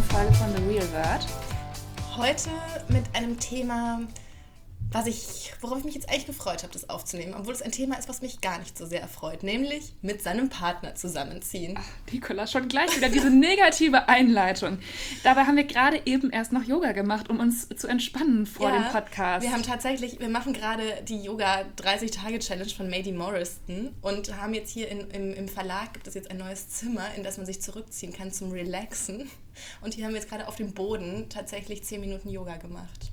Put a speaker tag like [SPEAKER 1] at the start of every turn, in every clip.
[SPEAKER 1] Folge von The Real Word.
[SPEAKER 2] Heute mit einem Thema, worauf ich mich jetzt eigentlich gefreut habe, das aufzunehmen, obwohl es ein Thema ist, was mich gar nicht so sehr erfreut, nämlich mit seinem Partner zusammenziehen.
[SPEAKER 1] Ach, Nicola, schon gleich wieder diese negative Einleitung. Dabei haben wir gerade eben erst noch Yoga gemacht, um uns zu entspannen vor dem Podcast.
[SPEAKER 2] Wir machen gerade die Yoga 30-Tage-Challenge von Mady Morrison und haben jetzt hier im Verlag, gibt es jetzt ein neues Zimmer, in das man sich zurückziehen kann zum Relaxen. Und hier haben wir jetzt gerade auf dem Boden tatsächlich 10 Minuten Yoga gemacht.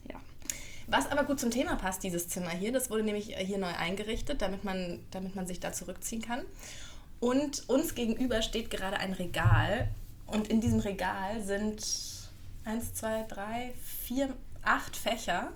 [SPEAKER 2] Was aber gut zum Thema passt, dieses Zimmer hier, das wurde nämlich hier neu eingerichtet, damit man sich da zurückziehen kann. Und uns gegenüber steht gerade ein Regal und in diesem Regal sind 1, 2, 3, 4, 8 Fächer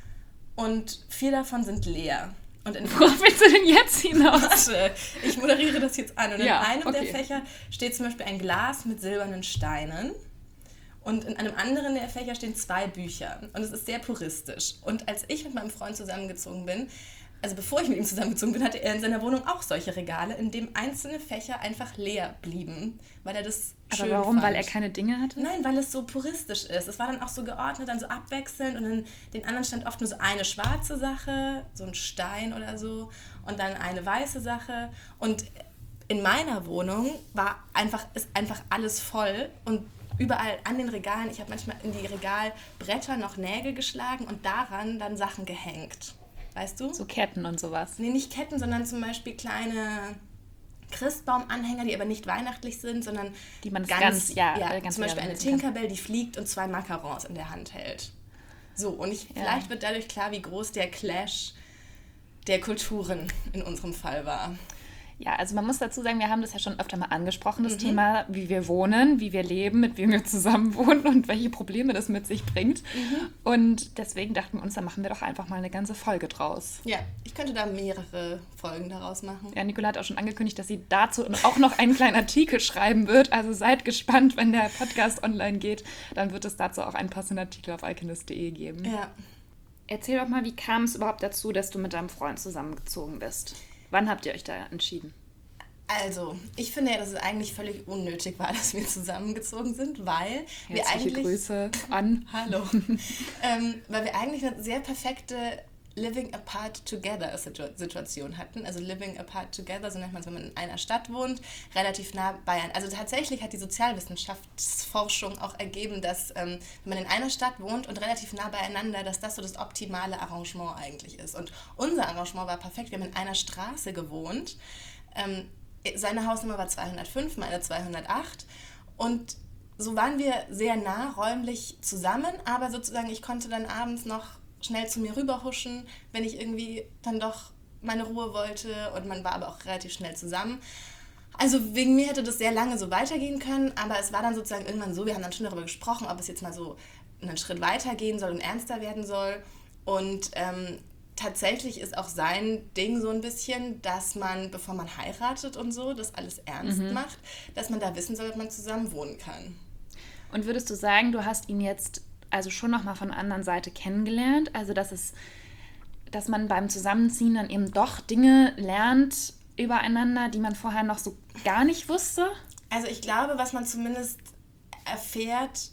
[SPEAKER 2] und 4 davon sind leer. Und
[SPEAKER 1] worauf willst du denn jetzt hinaus?
[SPEAKER 2] Warte, ich moderiere das jetzt an. Und in einem der Fächer steht zum Beispiel ein Glas mit silbernen Steinen. Und in einem anderen der Fächer stehen 2 Bücher. Und es ist sehr puristisch. Und als ich mit meinem Freund zusammengezogen bin, also bevor ich mit ihm zusammengezogen bin, hatte er in seiner Wohnung auch solche Regale, in denen einzelne Fächer einfach leer blieben, weil er das schön
[SPEAKER 1] Aber warum?
[SPEAKER 2] fand.
[SPEAKER 1] Weil er keine Dinge hatte?
[SPEAKER 2] Nein, weil es so puristisch ist. Es war dann auch so geordnet, dann so abwechselnd. Und in den anderen stand oft nur so eine schwarze Sache, so ein Stein oder so. Und dann eine weiße Sache. Und in meiner Wohnung ist einfach alles voll und überall an den Regalen, ich habe manchmal in die Regalbretter noch Nägel geschlagen und daran dann Sachen gehängt. Weißt du?
[SPEAKER 1] So Ketten und sowas.
[SPEAKER 2] Nee, nicht Ketten, sondern zum Beispiel kleine Christbaumanhänger, die aber nicht weihnachtlich sind, sondern
[SPEAKER 1] die man
[SPEAKER 2] ganz
[SPEAKER 1] zum
[SPEAKER 2] Beispiel eine Tinkerbell, die fliegt und 2 Macarons in der Hand hält. So, und vielleicht wird dadurch klar, wie groß der Clash der Kulturen in unserem Fall war.
[SPEAKER 1] Ja, also man muss dazu sagen, wir haben das ja schon öfter mal angesprochen, das Thema, wie wir wohnen, wie wir leben, mit wem wir zusammen wohnen und welche Probleme das mit sich bringt. Und deswegen dachten wir uns, da machen wir doch einfach mal eine ganze Folge draus.
[SPEAKER 2] Ja, ich könnte da mehrere Folgen daraus machen.
[SPEAKER 1] Ja, Nicola hat auch schon angekündigt, dass sie dazu auch noch einen kleinen Artikel schreiben wird. Also seid gespannt, wenn der Podcast online geht, dann wird es dazu auch einen passenden Artikel auf alchemist.de geben.
[SPEAKER 2] Ja.
[SPEAKER 1] Erzähl doch mal, wie kam es überhaupt dazu, dass du mit deinem Freund zusammengezogen bist? Wann habt ihr euch da entschieden?
[SPEAKER 2] Also, ich finde ja, dass es eigentlich völlig unnötig war, dass wir zusammengezogen sind, weil wir eigentlich...
[SPEAKER 1] Grüße an.
[SPEAKER 2] Hallo. Weil wir eigentlich eine sehr perfekte Living Apart Together Situation hatten. Also Living Apart Together, so nennt man es, wenn man in einer Stadt wohnt, relativ nah beieinander. Also tatsächlich hat die Sozialwissenschaftsforschung auch ergeben, dass wenn man in einer Stadt wohnt und relativ nah beieinander, dass das so das optimale Arrangement eigentlich ist. Und unser Arrangement war perfekt. Wir haben in einer Straße gewohnt. Seine Hausnummer war 205, meine 208. Und so waren wir sehr nah räumlich zusammen, aber sozusagen ich konnte dann abends noch schnell zu mir rüberhuschen, wenn ich irgendwie dann doch meine Ruhe wollte, und man war aber auch relativ schnell zusammen. Also wegen mir hätte das sehr lange so weitergehen können, aber es war dann sozusagen irgendwann so, wir haben dann schon darüber gesprochen, ob es jetzt mal so einen Schritt weitergehen soll und ernster werden soll. Und tatsächlich ist auch sein Ding so ein bisschen, dass man, bevor man heiratet und so, das alles ernst macht, dass man da wissen soll, ob man zusammen wohnen kann.
[SPEAKER 1] Und würdest du sagen, du hast ihn jetzt also schon nochmal von der anderen Seite kennengelernt? Also dass man beim Zusammenziehen dann eben doch Dinge lernt übereinander, die man vorher noch so gar nicht wusste?
[SPEAKER 2] Also ich glaube, was man zumindest erfährt,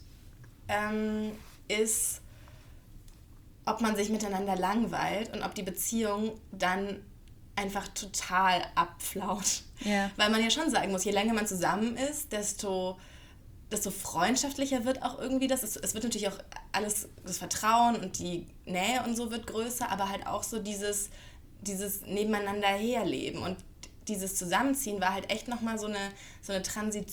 [SPEAKER 2] ist, ob man sich miteinander langweilt und ob die Beziehung dann einfach total abflaut.
[SPEAKER 1] Ja.
[SPEAKER 2] Weil man ja schon sagen muss, je länger man zusammen ist, desto freundschaftlicher wird auch irgendwie das. Es wird natürlich auch alles, das Vertrauen und die Nähe und so wird größer, aber halt auch so dieses nebeneinander herleben. Und dieses Zusammenziehen war halt echt nochmal so eine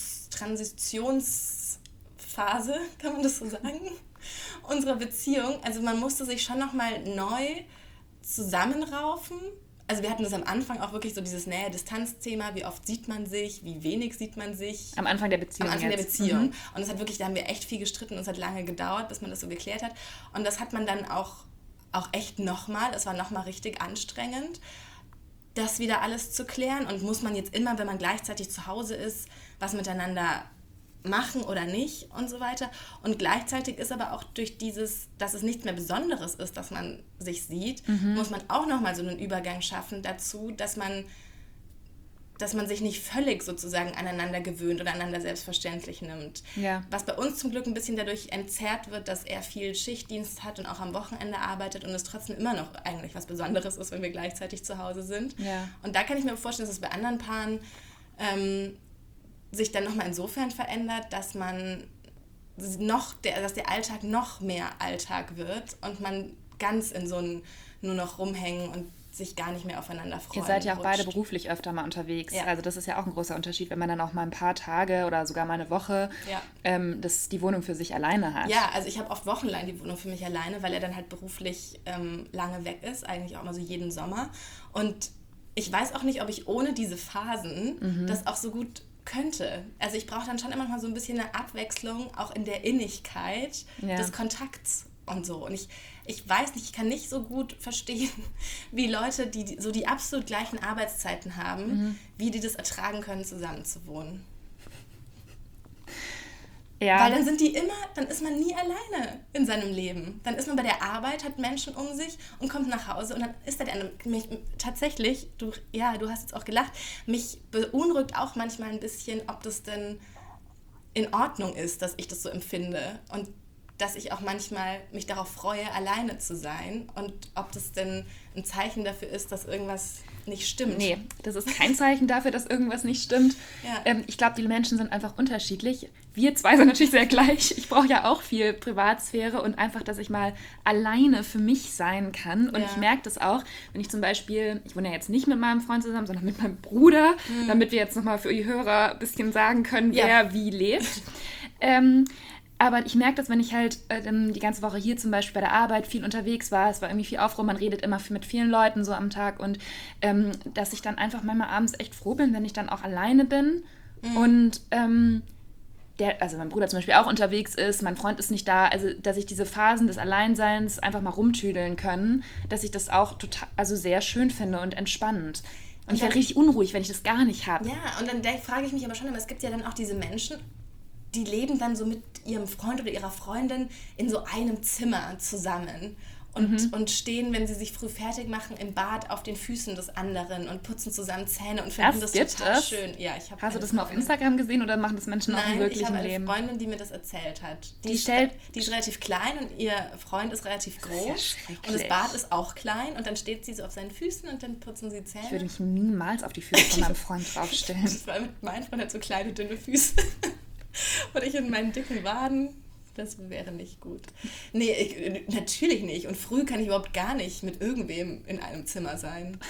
[SPEAKER 2] Transitionsphase, kann man das so sagen, unserer Beziehung. Also man musste sich schon nochmal neu zusammenraufen. Also wir hatten das am Anfang auch wirklich so dieses Nähe-Distanz-Thema, wie oft sieht man sich, wie wenig sieht man sich.
[SPEAKER 1] Am Anfang der Beziehung.
[SPEAKER 2] Der Beziehung. Und das hat wirklich, da haben wir echt viel gestritten und es hat lange gedauert, bis man das so geklärt hat. Und das hat man dann auch echt nochmal, es war nochmal richtig anstrengend, das wieder alles zu klären. Und muss man jetzt immer, wenn man gleichzeitig zu Hause ist, was miteinander machen oder nicht und so weiter. Und gleichzeitig ist aber auch durch dieses, dass es nichts mehr Besonderes ist, dass man sich sieht, muss man auch nochmal so einen Übergang schaffen dazu, dass man dass man sich nicht völlig sozusagen aneinander gewöhnt oder aneinander selbstverständlich nimmt.
[SPEAKER 1] Ja.
[SPEAKER 2] Was bei uns zum Glück ein bisschen dadurch entzerrt wird, dass er viel Schichtdienst hat und auch am Wochenende arbeitet und es trotzdem immer noch eigentlich was Besonderes ist, wenn wir gleichzeitig zu Hause sind.
[SPEAKER 1] Ja.
[SPEAKER 2] Und da kann ich mir vorstellen, dass es bei anderen Paaren sich dann nochmal insofern verändert, dass dass der Alltag noch mehr Alltag wird und man ganz in so ein nur noch rumhängen und sich gar nicht mehr aufeinander freuen.
[SPEAKER 1] Ihr seid ja auch
[SPEAKER 2] rutscht.
[SPEAKER 1] beide beruflich öfter mal unterwegs.
[SPEAKER 2] Ja.
[SPEAKER 1] Also das ist ja auch ein großer Unterschied, wenn man dann auch mal ein paar Tage oder sogar mal eine Woche die Wohnung für sich alleine hat.
[SPEAKER 2] Ja, also ich habe oft wochenlang die Wohnung für mich alleine, weil er dann halt beruflich lange weg ist, eigentlich auch mal so jeden Sommer. Und ich weiß auch nicht, ob ich ohne diese Phasen das auch so gut könnte. Also ich brauche dann schon immer noch mal so ein bisschen eine Abwechslung, auch in der Innigkeit des Kontakts und so. Und ich weiß nicht, ich kann nicht so gut verstehen, wie Leute, die so die absolut gleichen Arbeitszeiten haben, wie die das ertragen können, zusammen zu wohnen.
[SPEAKER 1] Ja.
[SPEAKER 2] Weil dann ist man nie alleine in seinem Leben. Dann ist man bei der Arbeit, hat Menschen um sich und kommt nach Hause und dann ist da tatsächlich, du hast jetzt auch gelacht, mich beunruhigt auch manchmal ein bisschen, ob das denn in Ordnung ist, dass ich das so empfinde und dass ich auch manchmal mich darauf freue, alleine zu sein und ob das denn ein Zeichen dafür ist, dass irgendwas nicht stimmt.
[SPEAKER 1] Nee, das ist kein Zeichen dafür, dass irgendwas nicht stimmt.
[SPEAKER 2] Ja.
[SPEAKER 1] Ich glaube, die Menschen sind einfach unterschiedlich. Wir zwei sind natürlich sehr gleich. Ich brauche ja auch viel Privatsphäre und einfach, dass ich mal alleine für mich sein kann. Und ich merke das auch, wenn ich zum Beispiel, ich wohne ja jetzt nicht mit meinem Freund zusammen, sondern mit meinem Bruder, damit wir jetzt nochmal für die Hörer ein bisschen sagen können, wer wie lebt. Aber ich merke das, wenn ich halt die ganze Woche hier zum Beispiel bei der Arbeit viel unterwegs war, es war irgendwie viel Aufruhr, man redet immer mit vielen Leuten so am Tag und dass ich dann einfach manchmal abends echt froh bin, wenn ich dann auch alleine bin und also mein Bruder zum Beispiel auch unterwegs ist, mein Freund ist nicht da, also dass ich diese Phasen des Alleinseins einfach mal rumtüdeln können, dass ich das auch sehr schön finde und entspannend. Und ich werde richtig unruhig, wenn ich das gar nicht habe.
[SPEAKER 2] Ja, und dann frage ich mich aber schon, aber es gibt ja dann auch diese Menschen, die leben dann so mit ihrem Freund oder ihrer Freundin in so einem Zimmer zusammen und stehen, wenn sie sich früh fertig machen, im Bad auf den Füßen des anderen und putzen zusamem Zähne und finden das total schön. Ja, hast
[SPEAKER 1] du das mal auf Instagram gesehen oder machen das Menschen auch im wirklichen Leben?
[SPEAKER 2] Nein, ich habe eine Freundin, die mir das erzählt hat. Die ist relativ klein und ihr Freund ist relativ groß und das Bad ist auch klein und dann steht sie so auf seinen Füßen und dann putzen sie Zähne.
[SPEAKER 1] Ich würde mich niemals auf die Füße von meinem Freund draufstellen.
[SPEAKER 2] Mein Freund hat so kleine, dünne Füße. Und ich in meinen dicken Waden, das wäre nicht gut. Nee, natürlich nicht. Und früh kann ich überhaupt gar nicht mit irgendwem in einem Zimmer sein.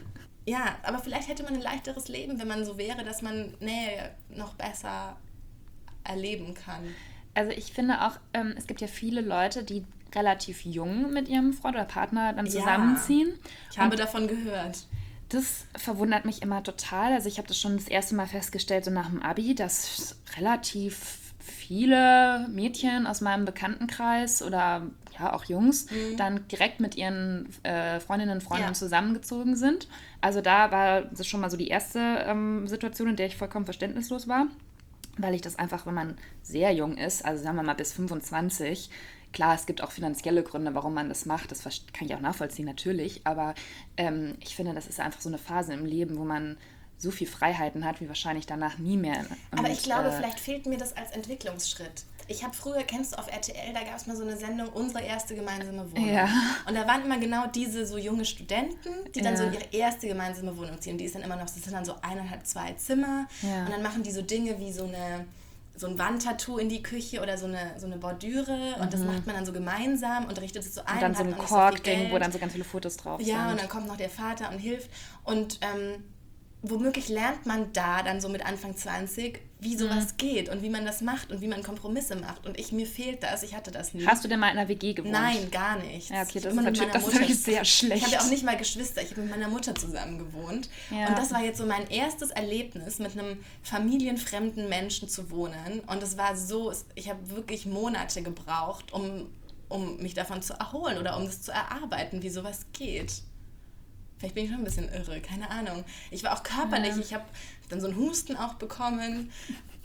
[SPEAKER 2] Ja, aber vielleicht hätte man ein leichteres Leben, wenn man so wäre, dass man Nähe noch besser erleben kann.
[SPEAKER 1] Also ich finde auch, es gibt ja viele Leute, die relativ jung mit ihrem Freund oder Partner dann zusammenziehen.
[SPEAKER 2] Ich habe davon gehört.
[SPEAKER 1] Das verwundert mich immer total. Also ich habe das schon das erste Mal festgestellt, so nach dem Abi, dass relativ viele Mädchen aus meinem Bekanntenkreis oder ja auch Jungs dann direkt mit ihren Freundinnen und Freunden zusammengezogen sind. Also da war das schon mal so die erste Situation, in der ich vollkommen verständnislos war, weil ich das einfach, wenn man sehr jung ist, also sagen wir mal bis 25, klar, es gibt auch finanzielle Gründe, warum man das macht. Das kann ich auch nachvollziehen, natürlich. Aber ich finde, das ist einfach so eine Phase im Leben, wo man so viel Freiheiten hat, wie wahrscheinlich danach nie mehr.
[SPEAKER 2] Aber ich glaube, vielleicht fehlt mir das als Entwicklungsschritt. Ich habe früher, kennst du auf RTL, da gab es mal so eine Sendung, Unsere erste gemeinsame Wohnung.
[SPEAKER 1] Ja.
[SPEAKER 2] Und da waren immer genau diese so junge Studenten, die dann so in ihre erste gemeinsame Wohnung ziehen. Die ist dann immer noch, das sind dann so 1,5, 2 Zimmer. Ja. Und dann machen die so Dinge wie so ein Wandtattoo in die Küche oder so eine Bordüre und das macht man dann so gemeinsam und richtet es so ein.
[SPEAKER 1] Und dann so ein Korkding, wo dann so ganz viele Fotos drauf sind.
[SPEAKER 2] Ja, und dann kommt noch der Vater und hilft. Und womöglich lernt man da dann so mit Anfang 20, wie sowas geht und wie man das macht und wie man Kompromisse macht. Und mir fehlt das, ich hatte das nie.
[SPEAKER 1] Hast du denn mal in einer WG gewohnt?
[SPEAKER 2] Nein, gar nicht.
[SPEAKER 1] Ja, okay, das ist natürlich sehr schlecht.
[SPEAKER 2] Ich habe ja auch nicht mal Geschwister, ich habe mit meiner Mutter zusammen gewohnt. Ja. Und das war jetzt so mein erstes Erlebnis, mit einem familienfremden Menschen zu wohnen. Und es war so, ich habe wirklich Monate gebraucht, um mich davon zu erholen oder um das zu erarbeiten, wie sowas geht. Vielleicht bin ich schon ein bisschen irre, keine Ahnung. Ich war auch körperlich, ich habe dann so einen Husten auch bekommen.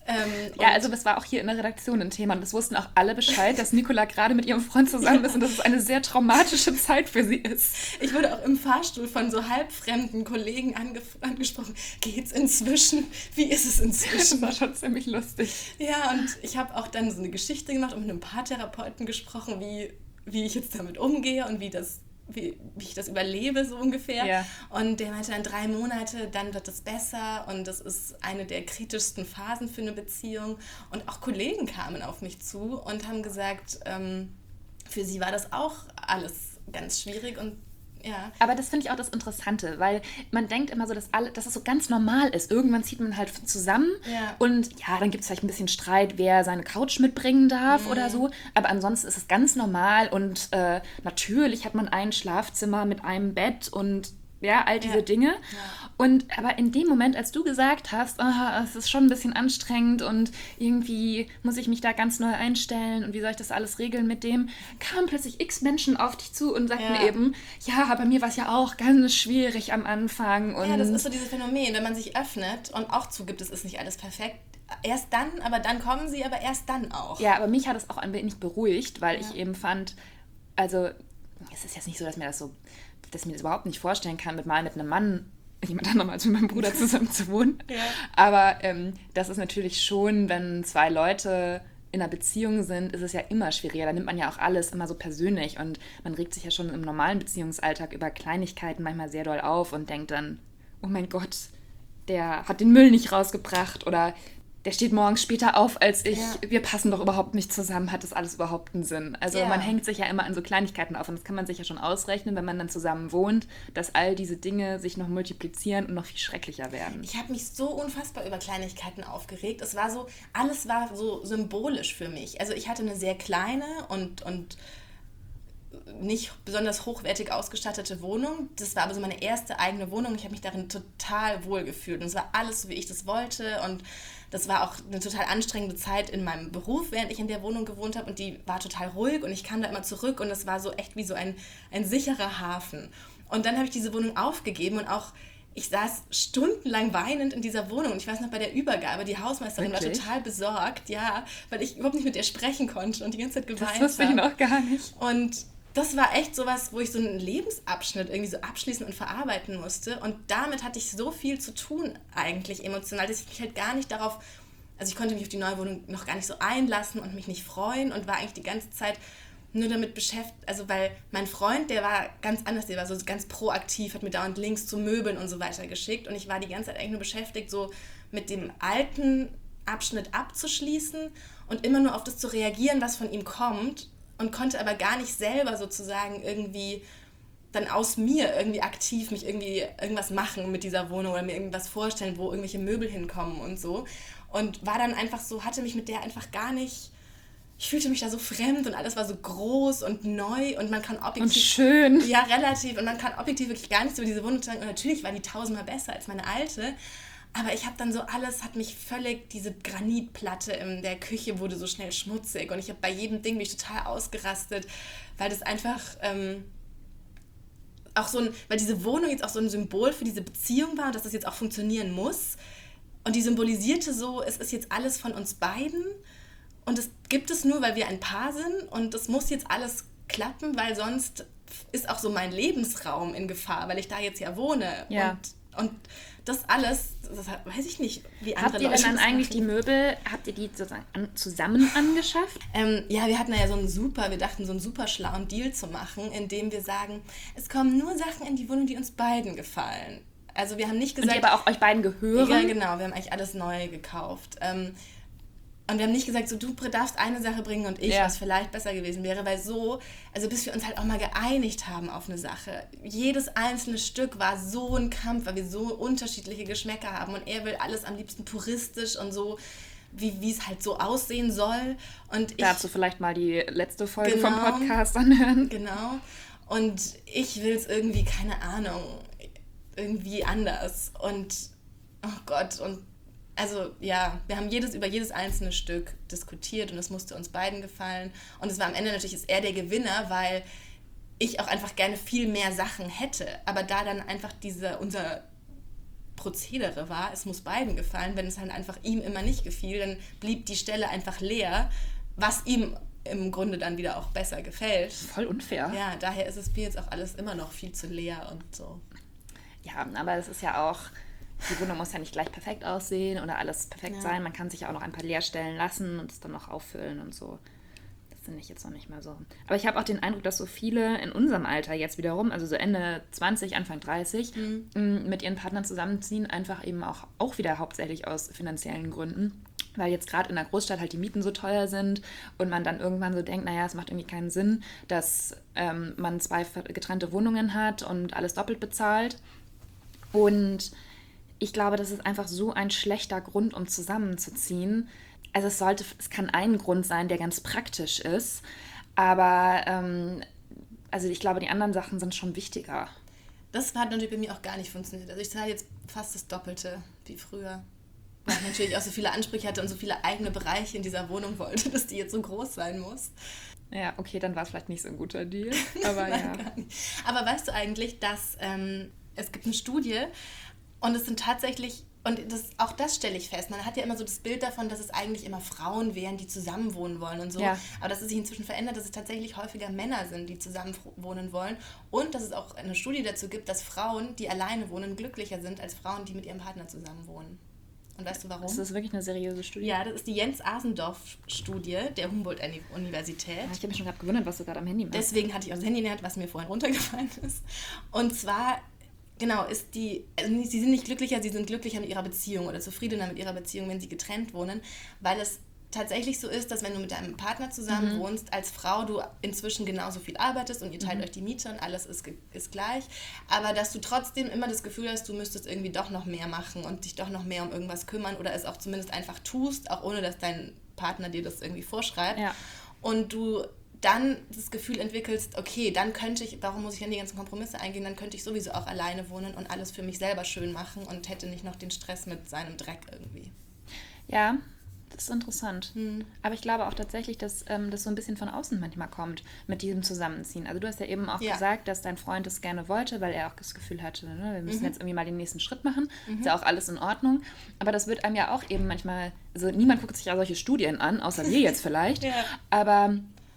[SPEAKER 1] Ja, also das war auch hier in der Redaktion ein Thema und es wussten auch alle Bescheid, dass Nicola gerade mit ihrem Freund zusammen ist und dass es eine sehr traumatische Zeit für sie ist.
[SPEAKER 2] Ich wurde auch im Fahrstuhl von so halbfremden Kollegen angesprochen. Geht's inzwischen? Wie ist es inzwischen?
[SPEAKER 1] Das war schon ziemlich lustig.
[SPEAKER 2] Ja, und ich habe auch dann so eine Geschichte gemacht und mit einem Paartherapeuten gesprochen, wie ich jetzt damit umgehe und wie ich das überlebe, so ungefähr.
[SPEAKER 1] Ja.
[SPEAKER 2] Und der meinte dann 3 Monate, dann wird es besser und das ist eine der kritischsten Phasen für eine Beziehung. Und auch Kollegen kamen auf mich zu und haben gesagt, für sie war das auch alles ganz schwierig und ja.
[SPEAKER 1] Aber das finde ich auch das Interessante, weil man denkt immer so, dass es so ganz normal ist. Irgendwann zieht man halt zusammen und ja, dann gibt es vielleicht ein bisschen Streit, wer seine Couch mitbringen darf oder so. Aber ansonsten ist es ganz normal und natürlich hat man ein Schlafzimmer mit einem Bett und ja, all diese Dinge. Ja. Aber in dem Moment, als du gesagt hast, es ist schon ein bisschen anstrengend und irgendwie muss ich mich da ganz neu einstellen und wie soll ich das alles regeln mit dem, kamen plötzlich x Menschen auf dich zu und sagten eben, ja, bei mir war es ja auch ganz schwierig am Anfang. Und
[SPEAKER 2] ja, das ist so dieses Phänomen, wenn man sich öffnet und auch zugibt, es ist nicht alles perfekt. Erst dann, aber dann kommen sie, aber erst dann auch.
[SPEAKER 1] Ja, aber mich hat es auch ein wenig beruhigt, weil ich eben fand, also es ist jetzt nicht so, dass ich mir das überhaupt nicht vorstellen kann, mit einem Mann, jemand anderem als mit meinem Bruder zusammen zu wohnen. Ja. Aber das ist natürlich schon, wenn 2 Leute in einer Beziehung sind, ist es ja immer schwieriger. Da nimmt man ja auch alles immer so persönlich und man regt sich ja schon im normalen Beziehungsalltag über Kleinigkeiten manchmal sehr doll auf und denkt dann, oh mein Gott, der hat den Müll nicht rausgebracht oder der steht morgens später auf als ich, wir passen doch überhaupt nicht zusammen, hat das alles überhaupt einen Sinn? Also man hängt sich ja immer an so Kleinigkeiten auf und das kann man sich ja schon ausrechnen, wenn man dann zusammen wohnt, dass all diese Dinge sich noch multiplizieren und noch viel schrecklicher werden.
[SPEAKER 2] Ich habe mich so unfassbar über Kleinigkeiten aufgeregt. Es war so, alles war so symbolisch für mich. Also ich hatte eine sehr kleine und nicht besonders hochwertig ausgestattete Wohnung. Das war aber so meine erste eigene Wohnung. Ich habe mich darin total wohl gefühlt und es war alles so, wie ich das wollte und das war auch eine total anstrengende Zeit in meinem Beruf, während ich in der Wohnung gewohnt habe und die war total ruhig und ich kam da immer zurück und das war so echt wie so ein sicherer Hafen. Und dann habe ich diese Wohnung aufgegeben und auch ich saß stundenlang weinend in dieser Wohnung und ich weiß noch bei der Übergabe, die Hausmeisterin war total besorgt, ja, weil ich überhaupt nicht mit ihr sprechen konnte und die ganze Zeit geweint habe.
[SPEAKER 1] Das wusste ich noch gar nicht.
[SPEAKER 2] Und das war echt sowas, wo ich so einen Lebensabschnitt irgendwie so abschließen und verarbeiten musste. Und damit hatte ich so viel zu tun eigentlich emotional, dass ich mich halt gar nicht darauf, also ich konnte mich auf die neue Wohnung noch gar nicht so einlassen und mich nicht freuen und war eigentlich die ganze Zeit nur damit beschäftigt, also weil mein Freund, der war ganz anders, der war so ganz proaktiv, hat mir dauernd Links zu Möbeln und so weiter geschickt und ich war die ganze Zeit eigentlich nur beschäftigt, so mit dem alten Abschnitt abzuschließen und immer nur auf das zu reagieren, was von ihm kommt. Und konnte aber gar nicht selber sozusagen irgendwie dann aus mir irgendwie aktiv mich irgendwie irgendwas machen mit dieser Wohnung oder mir irgendwas vorstellen, wo irgendwelche Möbel hinkommen und so. Und war dann einfach so, hatte mich mit der einfach gar nicht, ich fühlte mich da so fremd und alles war so groß und neu und man kann objektiv...
[SPEAKER 1] Und schön.
[SPEAKER 2] Ja, relativ. Und man kann objektiv wirklich gar nichts über diese Wohnung sagen. Und natürlich war die 1000-mal besser als meine alte. Aber ich habe dann so alles, hat mich völlig, diese Granitplatte in der Küche wurde so schnell schmutzig und ich habe bei jedem Ding mich total ausgerastet, weil das einfach auch so weil diese Wohnung jetzt auch so ein Symbol für diese Beziehung war und dass das jetzt auch funktionieren muss. Und die symbolisierte so, es ist jetzt alles von uns beiden und es gibt es nur, weil wir ein Paar sind und das muss jetzt alles klappen, weil sonst ist auch so mein Lebensraum in Gefahr, weil ich da jetzt ja wohne.
[SPEAKER 1] Ja.
[SPEAKER 2] Und das alles, das weiß ich nicht, wie andere
[SPEAKER 1] Leute. Habt ihr denn dann eigentlich die Möbel, habt ihr die sozusagen zusammen angeschafft?
[SPEAKER 2] Ja, wir hatten ja wir dachten so einen super schlauen Deal zu machen, indem wir sagen, es kommen nur Sachen in die Wohnung, die uns beiden gefallen. Also wir haben nicht gesagt...
[SPEAKER 1] Und die aber auch euch beiden gehören?
[SPEAKER 2] Ja, genau, wir haben eigentlich alles neu gekauft. Und wir haben nicht gesagt, so du darfst eine Sache bringen und ich, was vielleicht besser gewesen wäre, weil also bis wir uns halt auch mal geeinigt haben auf eine Sache. Jedes einzelne Stück war so ein Kampf, weil wir so unterschiedliche Geschmäcker haben und er will alles am liebsten puristisch und so, wie es halt so aussehen soll. Und
[SPEAKER 1] dazu vielleicht mal die letzte Folge vom Podcast anhören.
[SPEAKER 2] Genau. Und ich will es irgendwie, keine Ahnung, irgendwie anders. Und, oh Gott, und also ja, wir haben über jedes einzelne Stück diskutiert und es musste uns beiden gefallen. Und es war am Ende natürlich ist er der Gewinner, weil ich auch einfach gerne viel mehr Sachen hätte. Aber da dann einfach Prozedere war, es muss beiden gefallen. Wenn es halt einfach ihm immer nicht gefiel, dann blieb die Stelle einfach leer, was ihm im Grunde dann wieder auch besser gefällt.
[SPEAKER 1] Voll unfair.
[SPEAKER 2] Ja, daher ist es mir jetzt auch alles immer noch viel zu leer und so.
[SPEAKER 1] Ja, aber es ist ja auch, die Wohnung muss ja nicht gleich perfekt aussehen oder alles perfekt sein. Man kann sich ja auch noch ein paar Leerstellen lassen und es dann noch auffüllen und so. Das finde ich jetzt noch nicht mal so. Aber ich habe auch den Eindruck, dass so viele in unserem Alter jetzt wiederum, also so Ende 20, Anfang 30, mit ihren Partnern zusammenziehen, einfach eben auch wieder hauptsächlich aus finanziellen Gründen. Weil jetzt gerade in der Großstadt halt die Mieten so teuer sind und man dann irgendwann so denkt, naja, es macht irgendwie keinen Sinn, dass man 2 getrennte Wohnungen hat und alles doppelt bezahlt. Und ich glaube, das ist einfach so ein schlechter Grund, um zusammenzuziehen. Also es kann ein Grund sein, der ganz praktisch ist, aber also ich glaube, die anderen Sachen sind schon wichtiger.
[SPEAKER 2] Das hat natürlich bei mir auch gar nicht funktioniert. Also ich zahle jetzt fast das Doppelte wie früher. Weil ich natürlich auch so viele Ansprüche hatte und so viele eigene Bereiche in dieser Wohnung wollte, dass die jetzt so groß sein muss.
[SPEAKER 1] Ja, okay, dann war es vielleicht nicht so ein guter Deal. Aber
[SPEAKER 2] Nein,
[SPEAKER 1] ja.
[SPEAKER 2] gar nicht. Aber weißt du eigentlich, dass es gibt eine Studie und es sind tatsächlich, und auch das stelle ich fest, man hat ja immer so das Bild davon, dass es eigentlich immer Frauen wären, die zusammen wohnen wollen und so.
[SPEAKER 1] Ja.
[SPEAKER 2] Aber dass es sich inzwischen verändert, dass es tatsächlich häufiger Männer sind, die zusammen wohnen wollen. Und dass es auch eine Studie dazu gibt, dass Frauen, die alleine wohnen, glücklicher sind als Frauen, die mit ihrem Partner zusammen wohnen. Und weißt du warum?
[SPEAKER 1] Ist das wirklich eine seriöse Studie?
[SPEAKER 2] Ja, das ist die Jens-Asendorf-Studie der Humboldt-Universität.
[SPEAKER 1] Ich habe mich schon gerade gewundert, was du gerade am Handy machst.
[SPEAKER 2] Deswegen hatte ich auch das Handy in der Hand, was mir vorhin runtergefallen ist. Und zwar, genau, sie sind nicht glücklicher, sie sind glücklicher mit ihrer Beziehung oder zufriedener mit ihrer Beziehung, wenn sie getrennt wohnen, weil es tatsächlich so ist, dass wenn du mit deinem Partner zusammen wohnst, als Frau du inzwischen genauso viel arbeitest und ihr teilt euch die Miete und alles ist gleich, aber dass du trotzdem immer das Gefühl hast, du müsstest irgendwie doch noch mehr machen und dich doch noch mehr um irgendwas kümmern oder es auch zumindest einfach tust, auch ohne dass dein Partner dir das irgendwie vorschreibt.
[SPEAKER 1] Ja.
[SPEAKER 2] Und du dann das Gefühl entwickelst, okay, dann könnte ich, warum muss ich dann die ganzen Kompromisse eingehen, dann könnte ich sowieso auch alleine wohnen und alles für mich selber schön machen und hätte nicht noch den Stress mit seinem Dreck irgendwie.
[SPEAKER 1] Ja, das ist interessant. Aber ich glaube auch tatsächlich, dass das so ein bisschen von außen manchmal kommt mit diesem Zusammenziehen. Also du hast ja eben auch gesagt, dass dein Freund es gerne wollte, weil er auch das Gefühl hatte, ne, wir müssen jetzt irgendwie mal den nächsten Schritt machen. Ist ja auch alles in Ordnung. Aber das wird einem ja auch eben manchmal, also niemand guckt sich ja solche Studien an, außer wir jetzt vielleicht.
[SPEAKER 2] Ja.
[SPEAKER 1] Aber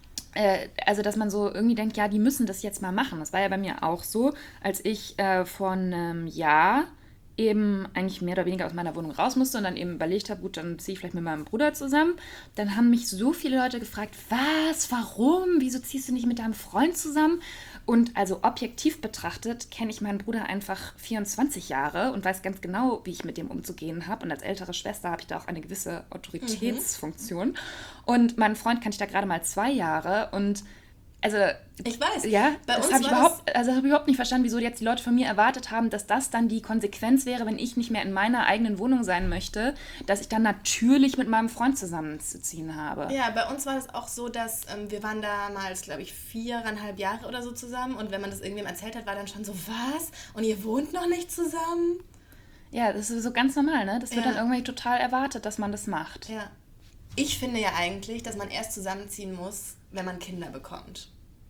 [SPEAKER 1] also dass man so irgendwie denkt, ja, die müssen das jetzt mal machen. Das war ja bei mir auch so, als ich vor einem Jahr eben eigentlich mehr oder weniger aus meiner Wohnung raus musste und dann eben überlegt habe, gut, dann ziehe ich vielleicht mit meinem Bruder zusammen. Dann haben mich so viele Leute gefragt, was, warum, wieso ziehst du nicht mit deinem Freund zusammen? Und also objektiv betrachtet kenne ich meinen Bruder einfach 24 Jahre und weiß ganz genau, wie ich mit dem umzugehen habe. Und als ältere Schwester habe ich da auch eine gewisse Autoritätsfunktion. Und meinen Freund kannte ich da gerade mal 2 Jahre und also,
[SPEAKER 2] ich weiß.
[SPEAKER 1] Ja,
[SPEAKER 2] bei uns
[SPEAKER 1] habe ich überhaupt nicht verstanden, wieso jetzt die Leute von mir erwartet haben, dass das dann die Konsequenz wäre, wenn ich nicht mehr in meiner eigenen Wohnung sein möchte, dass ich dann natürlich mit meinem Freund zusammenzuziehen habe.
[SPEAKER 2] Ja, bei uns war das auch so, dass wir waren damals, glaube ich, 4,5 Jahre oder so zusammen und wenn man das irgendwem erzählt hat, war dann schon so, was? Und ihr wohnt noch nicht zusammen?
[SPEAKER 1] Ja, das ist so ganz normal, ne? Das wird dann irgendwie total erwartet, dass man das macht.
[SPEAKER 2] Ja. Ich finde ja eigentlich, dass man erst zusammenziehen muss, wenn man Kinder bekommt.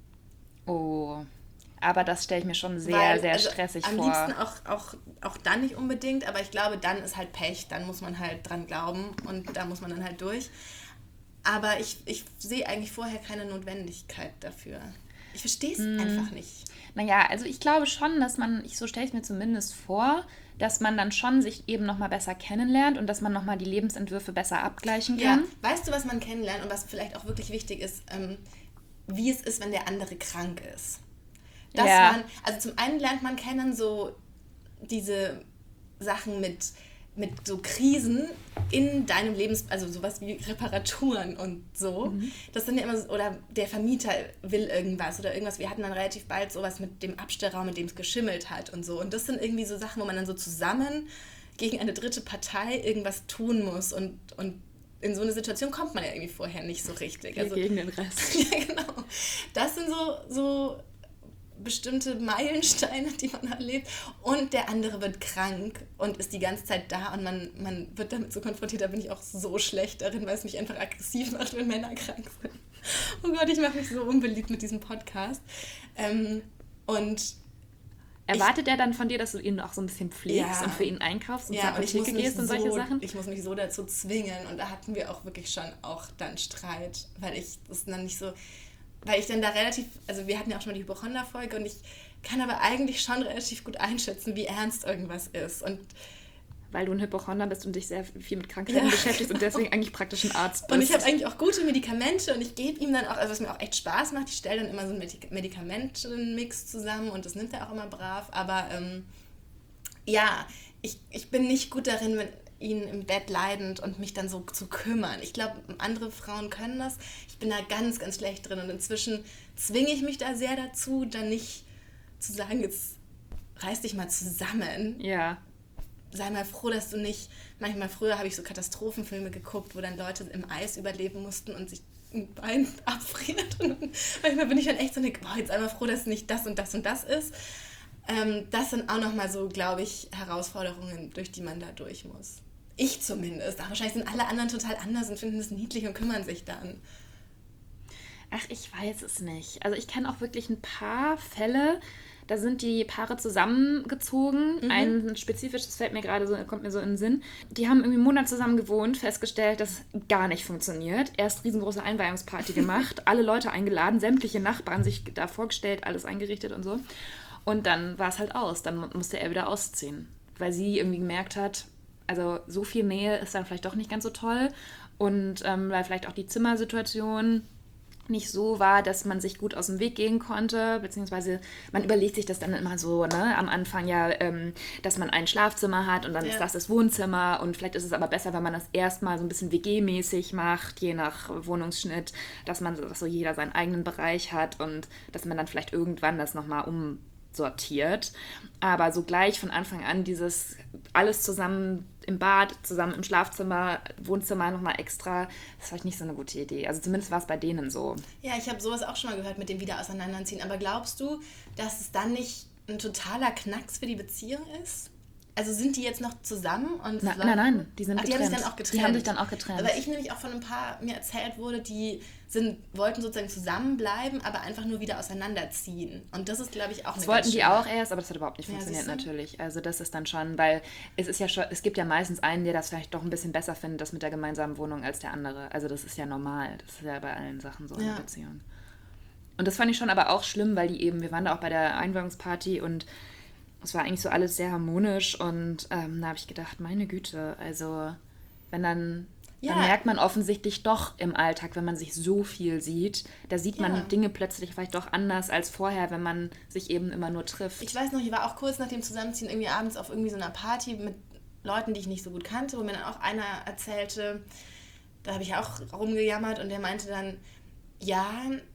[SPEAKER 1] Oh, aber das stelle ich mir schon sehr stressig vor.
[SPEAKER 2] Am liebsten auch dann nicht unbedingt, aber ich glaube, dann ist halt Pech, dann muss man halt dran glauben und da muss man dann halt durch. Aber ich sehe eigentlich vorher keine Notwendigkeit dafür. Ich verstehe es einfach nicht.
[SPEAKER 1] Naja, also ich glaube schon, dass so stelle ich es mir zumindest vor, dass man dann schon sich eben nochmal besser kennenlernt und dass man nochmal die Lebensentwürfe besser abgleichen kann.
[SPEAKER 2] Ja, weißt du, was man kennenlernt und was vielleicht auch wirklich wichtig ist, wie es ist, wenn der andere krank ist. Also zum einen lernt man kennen so diese Sachen mit so Krisen in deinem also sowas wie Reparaturen und so. Das sind ja immer so, oder der Vermieter will irgendwas oder irgendwas. Wir hatten dann relativ bald sowas mit dem Abstellraum, mit dem es geschimmelt hat und so. Und das sind irgendwie so Sachen, wo man dann so zusammen gegen eine dritte Partei irgendwas tun muss und in so eine Situation kommt man ja irgendwie vorher nicht so richtig.
[SPEAKER 1] Also, gegen den Rest.
[SPEAKER 2] Ja, genau. Das sind so bestimmte Meilensteine, die man erlebt. Und der andere wird krank und ist die ganze Zeit da und man wird damit so konfrontiert. Da bin ich auch so schlecht darin, weil es mich einfach aggressiv macht, wenn Männer krank sind. Oh Gott, ich mache mich so unbeliebt mit diesem Podcast. Und
[SPEAKER 1] Erwartet er dann von dir, dass du ihn auch so ein bisschen pflegst
[SPEAKER 2] Ja.
[SPEAKER 1] und für ihn einkaufst und
[SPEAKER 2] Ja,
[SPEAKER 1] zur
[SPEAKER 2] und ich muss
[SPEAKER 1] Apotheke
[SPEAKER 2] mich
[SPEAKER 1] gehst und solche Sachen?
[SPEAKER 2] Ich muss mich so dazu zwingen. Und da hatten wir auch wirklich schon auch dann Streit, weil ich das dann nicht so, weil ich dann da relativ, also wir hatten ja auch schon mal die Hypochonder-Folge und ich kann aber eigentlich schon relativ gut einschätzen, wie ernst irgendwas ist. Und
[SPEAKER 1] Weil du ein Hypochonder bist und dich sehr viel mit Krankheiten beschäftigst und deswegen eigentlich praktisch ein Arzt bist.
[SPEAKER 2] Und ich habe eigentlich auch gute Medikamente und ich gebe ihm dann auch, also was mir auch echt Spaß macht, ich stelle dann immer so einen Medikamentenmix zusammen und das nimmt er auch immer brav. Aber ja, ich bin nicht gut darin, mit ihn im Bett leidend und mich dann so zu kümmern. Ich glaube, andere Frauen können das. Ich bin da ganz, ganz schlecht drin und inzwischen zwinge ich mich da sehr dazu, dann nicht zu sagen, jetzt reiß dich mal zusammen.
[SPEAKER 1] Ja.
[SPEAKER 2] Sei mal froh, dass du nicht, manchmal früher habe ich so Katastrophenfilme geguckt, wo dann Leute im Eis überleben mussten und sich ein Bein abfriert. Und manchmal bin ich dann echt so, boah, jetzt einmal froh, dass nicht das und das und das ist. Das sind auch nochmal so, glaube ich, Herausforderungen, durch die man da durch muss. Ich zumindest. Aber wahrscheinlich sind alle anderen total anders und finden es niedlich und kümmern sich dann.
[SPEAKER 1] Ach, ich weiß es nicht. Also ich kenne auch wirklich ein paar Fälle, da sind die Paare zusammengezogen. Ein spezifisches fällt mir gerade so, kommt mir so in den Sinn. Die haben irgendwie einen Monat zusammen gewohnt, festgestellt, dass es gar nicht funktioniert. Erst riesengroße Einweihungsparty gemacht, alle Leute eingeladen, sämtliche Nachbarn sich da vorgestellt, alles eingerichtet und so. Und dann war es halt aus. Dann musste er wieder ausziehen, weil sie irgendwie gemerkt hat, also so viel Nähe ist dann vielleicht doch nicht ganz so toll. Und weil vielleicht auch die Zimmersituation nicht so war, dass man sich gut aus dem Weg gehen konnte, beziehungsweise man überlegt sich das dann immer so, ne, am Anfang ja, dass man ein Schlafzimmer hat und dann ist das Wohnzimmer und vielleicht ist es aber besser, wenn man das erstmal so ein bisschen WG-mäßig macht, je nach Wohnungsschnitt, dass so jeder seinen eigenen Bereich hat und dass man dann vielleicht irgendwann das nochmal umsortiert. Aber so gleich von Anfang an dieses alles zusammen im Bad, zusammen im Schlafzimmer, Wohnzimmer nochmal extra, das ist vielleicht nicht so eine gute Idee. Also zumindest war es bei denen so.
[SPEAKER 2] Ja, ich habe sowas auch schon mal gehört mit dem wieder auseinanderziehen. Aber glaubst du, dass es dann nicht ein totaler Knacks für die Beziehung ist? Also sind die jetzt noch zusammen? Und
[SPEAKER 1] Nein, die sind getrennt.
[SPEAKER 2] Die haben sich dann auch getrennt.
[SPEAKER 1] Die haben sich dann auch getrennt.
[SPEAKER 2] Aber ich nämlich auch von ein paar mir erzählt wurde, die wollten sozusagen zusammenbleiben, aber einfach nur wieder auseinanderziehen. Und das ist, glaube ich, auch
[SPEAKER 1] das wollten die auch erst, aber das hat überhaupt nicht
[SPEAKER 2] Ja,
[SPEAKER 1] funktioniert
[SPEAKER 2] siehst du?
[SPEAKER 1] natürlich. Also das ist dann schon, weil es ist ja schon, es gibt ja meistens einen, der das vielleicht doch ein bisschen besser findet, das mit der gemeinsamen Wohnung als der andere. Also das ist ja normal. Das ist ja bei allen Sachen so in der Beziehung. Und das fand ich schon aber auch schlimm, weil wir waren da auch bei der Einweihungsparty und es war eigentlich so alles sehr harmonisch und da habe ich gedacht, meine Güte, also wenn dann merkt man offensichtlich doch im Alltag, wenn man sich so viel sieht, da sieht man Dinge plötzlich vielleicht doch anders als vorher, wenn man sich eben immer nur trifft.
[SPEAKER 2] Ich weiß noch, ich war auch kurz nach dem Zusammenziehen irgendwie abends auf irgendwie so einer Party mit Leuten, die ich nicht so gut kannte, wo mir dann auch einer erzählte, da habe ich auch rumgejammert und der meinte dann, ja,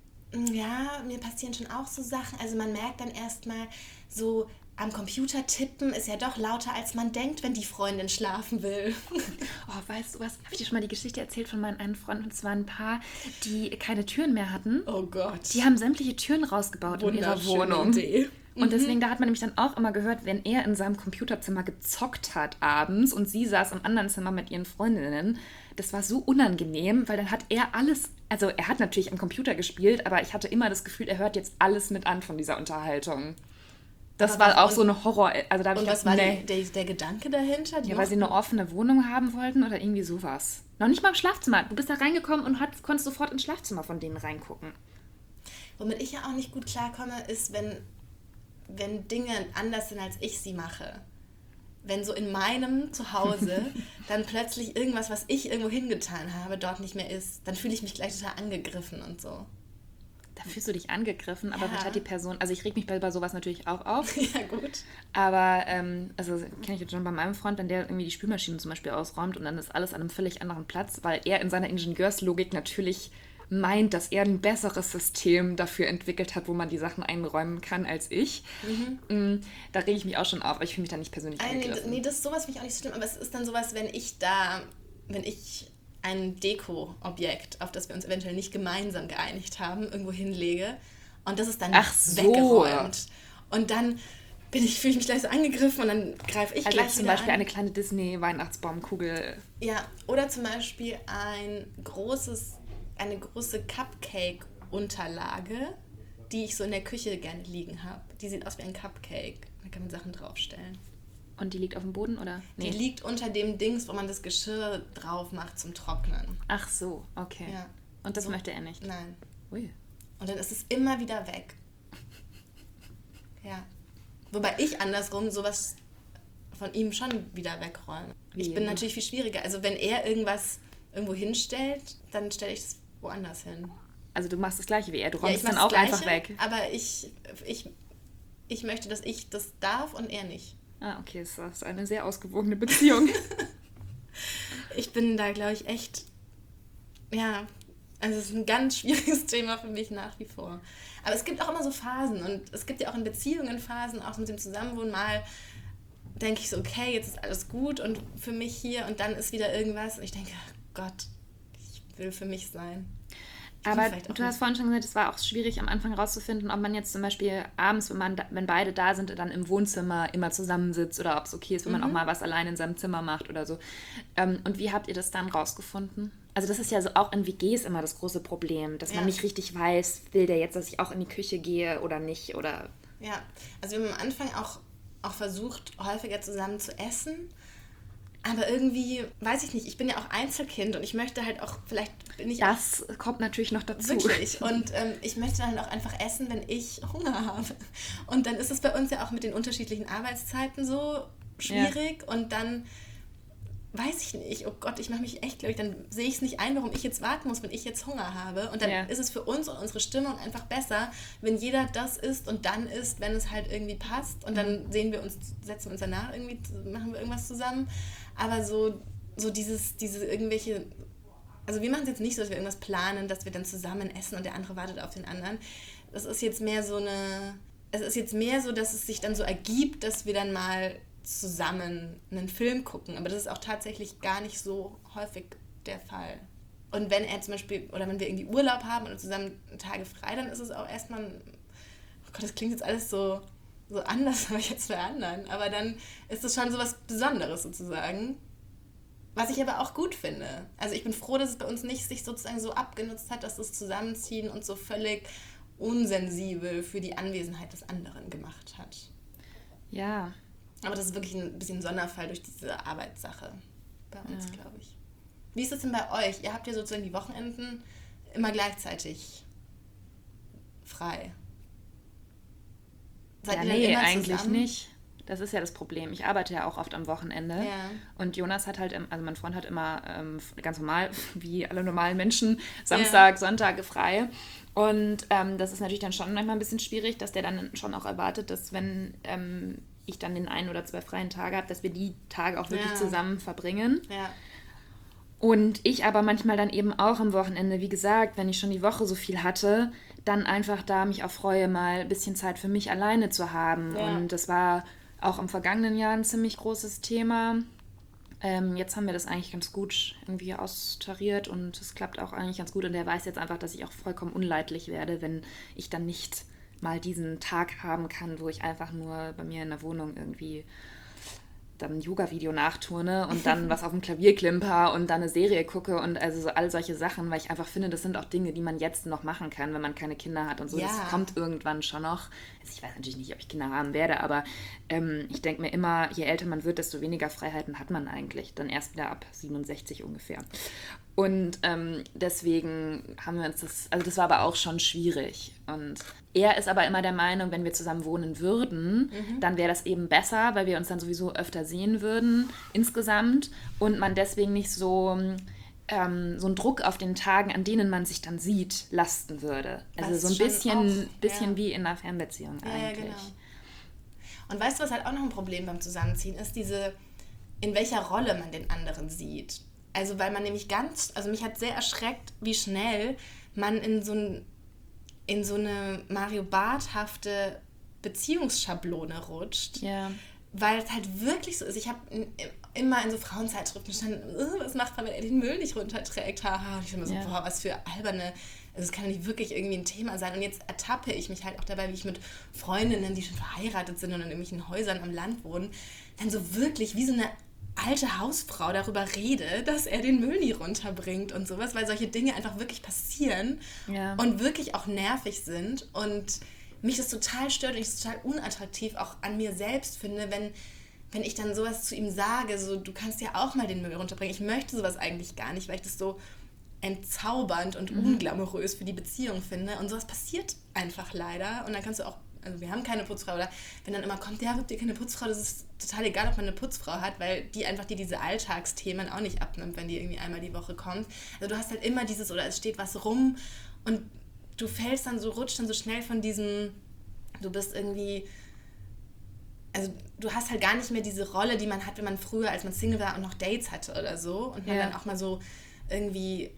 [SPEAKER 2] mir passieren schon auch so Sachen, also man merkt dann erstmal so, am Computer tippen ist ja doch lauter, als man denkt, wenn die Freundin schlafen will.
[SPEAKER 1] Oh, weißt du was? Habe ich dir schon mal die Geschichte erzählt von meinen einen Freunden? Und zwar ein Paar, die keine Türen mehr hatten.
[SPEAKER 2] Oh Gott.
[SPEAKER 1] Die haben sämtliche Türen rausgebaut in ihrer Wohnung.
[SPEAKER 2] Idee.
[SPEAKER 1] Und deswegen, da hat man nämlich dann auch immer gehört, wenn er in seinem Computerzimmer gezockt hat abends und sie saß im anderen Zimmer mit ihren Freundinnen, das war so unangenehm, weil dann hat er alles, also er hat natürlich am Computer gespielt, aber ich hatte immer das Gefühl, er hört jetzt alles mit an von dieser Unterhaltung. Das war auch so eine Horror... Also da
[SPEAKER 2] und was war der Gedanke dahinter?
[SPEAKER 1] Ja, weil sie eine offene Wohnung haben wollten oder irgendwie sowas. Noch nicht mal im Schlafzimmer. Du bist da reingekommen und konntest sofort ins Schlafzimmer von denen reingucken.
[SPEAKER 2] Womit ich ja auch nicht gut klarkomme, ist, wenn Dinge anders sind, als ich sie mache. Wenn so in meinem Zuhause dann plötzlich irgendwas, was ich irgendwo hingetan habe, dort nicht mehr ist, dann fühle ich mich gleich total angegriffen und so.
[SPEAKER 1] Da fühlst du dich angegriffen, aber vielleicht hat die Person, also ich reg mich bei sowas natürlich auch auf.
[SPEAKER 2] Ja, gut.
[SPEAKER 1] Aber, also kenne ich jetzt schon bei meinem Freund, wenn der irgendwie die Spülmaschine zum Beispiel ausräumt und dann ist alles an einem völlig anderen Platz, weil er in seiner Ingenieurslogik natürlich meint, dass er ein besseres System dafür entwickelt hat, wo man die Sachen einräumen kann als ich. Da rege ich mich auch schon auf, aber ich fühle mich da nicht persönlich angegriffen.
[SPEAKER 2] Nee, sowas finde ich auch nicht so schlimm, aber es ist dann sowas, wenn ich ein Deko-Objekt, auf das wir uns eventuell nicht gemeinsam geeinigt haben, irgendwo hinlege und das ist dann weggeräumt. Und dann fühle ich mich gleich so angegriffen und dann greife ich gleich
[SPEAKER 1] zum Beispiel eine kleine Disney-Weihnachtsbaumkugel.
[SPEAKER 2] Ja, oder zum Beispiel eine große Cupcake-Unterlage, die ich so in der Küche gerne liegen habe. Die sieht aus wie ein Cupcake. Da kann man Sachen draufstellen.
[SPEAKER 1] Und die liegt auf dem Boden, oder?
[SPEAKER 2] Nee. Die liegt unter dem Dings, wo man das Geschirr drauf macht zum Trocknen.
[SPEAKER 1] Ach so, okay. Ja. Und das möchte er nicht?
[SPEAKER 2] Nein.
[SPEAKER 1] Ui.
[SPEAKER 2] Und dann ist es immer wieder weg. Ja. Wobei ich andersrum sowas von ihm schon wieder wegräume. Ich bin natürlich viel schwieriger. Also wenn er irgendwas irgendwo hinstellt, dann stelle ich es woanders hin.
[SPEAKER 1] Also du machst das Gleiche wie er, du räumst es dann auch Gleiche, einfach weg.
[SPEAKER 2] Aber ich möchte, dass ich das darf und er nicht.
[SPEAKER 1] Ah, okay, das ist eine sehr ausgewogene Beziehung.
[SPEAKER 2] Ich bin da, glaube ich, echt, ja, also es ist ein ganz schwieriges Thema für mich nach wie vor. Aber es gibt auch immer so Phasen und es gibt ja auch in Beziehungen Phasen, auch mit dem Zusammenwohnen mal denke ich so, okay, jetzt ist alles gut und für mich hier und dann ist wieder irgendwas und ich denke, Gott, ich will für mich sein.
[SPEAKER 1] Aber du hast vorhin schon gesagt, es war auch schwierig am Anfang rauszufinden, ob man jetzt zum Beispiel abends, wenn beide da sind, dann im Wohnzimmer immer zusammensitzt oder ob es okay ist, wenn man auch mal was allein in seinem Zimmer macht oder so. Und wie habt ihr das dann rausgefunden? Also das ist ja so auch in WGs immer das große Problem, dass man nicht richtig weiß, will der jetzt, dass ich auch in die Küche gehe oder nicht? Oder
[SPEAKER 2] ja, also wir haben am Anfang auch versucht, häufiger zusammen zu essen. Aber irgendwie, weiß ich nicht, ich bin ja auch Einzelkind und ich möchte halt auch, vielleicht bin ich
[SPEAKER 1] das kommt natürlich noch dazu.
[SPEAKER 2] Wirklich. Und ich möchte dann auch einfach essen, wenn ich Hunger habe. Und dann ist es bei uns ja auch mit den unterschiedlichen Arbeitszeiten so schwierig. Ja. Und dann weiß ich nicht, oh Gott, ich mache mich echt, glaube ich, dann sehe ich es nicht ein, warum ich jetzt warten muss, wenn ich jetzt Hunger habe. Und dann ist es für uns und unsere Stimmung einfach besser, wenn jeder das isst und dann isst, wenn es halt irgendwie passt. Und dann setzen wir uns danach irgendwie, machen wir irgendwas zusammen. Aber so diese irgendwelche, also wir machen es jetzt nicht so, dass wir irgendwas planen, dass wir dann zusammen essen und der andere wartet auf den anderen. Das ist jetzt mehr so dass es sich dann so ergibt, dass wir dann mal zusammen einen Film gucken. Aber das ist auch tatsächlich gar nicht so häufig der Fall. Und wenn er zum Beispiel, oder wenn wir irgendwie Urlaub haben oder zusammen Tage frei, dann ist es auch erstmal, oh Gott, das klingt jetzt alles so anders als jetzt für anderen. Aber dann ist es schon so was Besonderes sozusagen. Was ich aber auch gut finde. Also ich bin froh, dass es bei uns nicht sich sozusagen so abgenutzt hat, dass das Zusammenziehen uns so völlig unsensibel für die Anwesenheit des anderen gemacht hat.
[SPEAKER 1] Ja.
[SPEAKER 2] Aber das ist wirklich ein bisschen ein Sonderfall durch diese Arbeitssache bei uns, glaube ich. Wie ist das denn bei euch? Ihr habt ja sozusagen die Wochenenden immer gleichzeitig frei.
[SPEAKER 1] Seid ihr dann immer eigentlich zusammen? Nicht. Das ist ja das Problem. Ich arbeite ja auch oft am Wochenende. Ja. Und Jonas hat halt, also mein Freund hat immer ganz normal, wie alle normalen Menschen, Samstag, Sonntage frei. Und das ist natürlich dann schon manchmal ein bisschen schwierig, dass der dann schon auch erwartet, dass wenn ich dann den 1 oder 2 freien Tage habe, dass wir die Tage auch wirklich zusammen verbringen. Ja. Und ich aber manchmal dann eben auch am Wochenende, wie gesagt, wenn ich schon die Woche so viel hatte, dann einfach da mich auch freue, mal ein bisschen Zeit für mich alleine zu haben. Ja. Und das war auch im vergangenen Jahr ein ziemlich großes Thema. Jetzt haben wir das eigentlich ganz gut irgendwie austariert und es klappt auch eigentlich ganz gut. Und der weiß jetzt einfach, dass ich auch vollkommen unleidlich werde, wenn ich dann nicht mal diesen Tag haben kann, wo ich einfach nur bei mir in der Wohnung irgendwie dann ein Yoga-Video nachturne und dann was auf dem Klavier klimper und dann eine Serie gucke und also so all solche Sachen, weil ich einfach finde, das sind auch Dinge, die man jetzt noch machen kann, wenn man keine Kinder hat und so. Ja. Das kommt irgendwann schon noch. Also ich weiß natürlich nicht, ob ich Kinder haben werde, aber ich denke mir immer, je älter man wird, desto weniger Freiheiten hat man eigentlich. Dann erst wieder ab 67 ungefähr. Und deswegen haben wir uns das war aber auch schon schwierig. Und er ist aber immer der Meinung, wenn wir zusammen wohnen würden, dann wäre das eben besser, weil wir uns dann sowieso öfter sehen würden insgesamt und man deswegen nicht so einen Druck auf den Tagen, an denen man sich dann sieht, lasten würde. Also so ein bisschen wie in einer Fernbeziehung eigentlich. Ja, genau.
[SPEAKER 2] Und weißt du, was halt auch noch ein Problem beim Zusammenziehen ist, in welcher Rolle man den anderen sieht. Also weil man nämlich mich hat sehr erschreckt, wie schnell man in so eine Mario Barth-hafte Beziehungsschablone rutscht. Ja. Weil es halt wirklich so ist. Ich habe immer in so Frauenzeitschriften gestanden, was macht man, wenn er den Müll nicht runterträgt? Haha. Und ich immer so, boah, was für alberne, also es kann nicht wirklich irgendwie ein Thema sein. Und jetzt ertappe ich mich halt auch dabei, wie ich mit Freundinnen, die schon verheiratet sind und in irgendwelchen Häusern am Land wohnen, dann so wirklich wie so eine alte Hausfrau darüber rede, dass er den Müll nie runterbringt und sowas, weil solche Dinge einfach wirklich passieren und wirklich auch nervig sind und mich das total stört und ich es total unattraktiv auch an mir selbst finde, wenn ich dann sowas zu ihm sage, so, du kannst ja auch mal den Müll runterbringen. Ich möchte sowas eigentlich gar nicht, weil ich das so entzaubernd und unglamourös für die Beziehung finde. Und sowas passiert einfach leider. Und dann kannst du auch, also wir haben keine Putzfrau, oder wenn dann immer kommt, ja, habt ihr keine Putzfrau, das ist total egal, ob man eine Putzfrau hat, weil die einfach dir diese Alltagsthemen auch nicht abnimmt, wenn die irgendwie einmal die Woche kommt. Also du hast halt immer dieses, oder es steht was rum und du fällst dann so, rutscht dann so schnell von diesem, du bist irgendwie, also du hast halt gar nicht mehr diese Rolle, die man hat, wenn man früher, als man Single war und noch Dates hatte oder so und man dann auch mal so irgendwie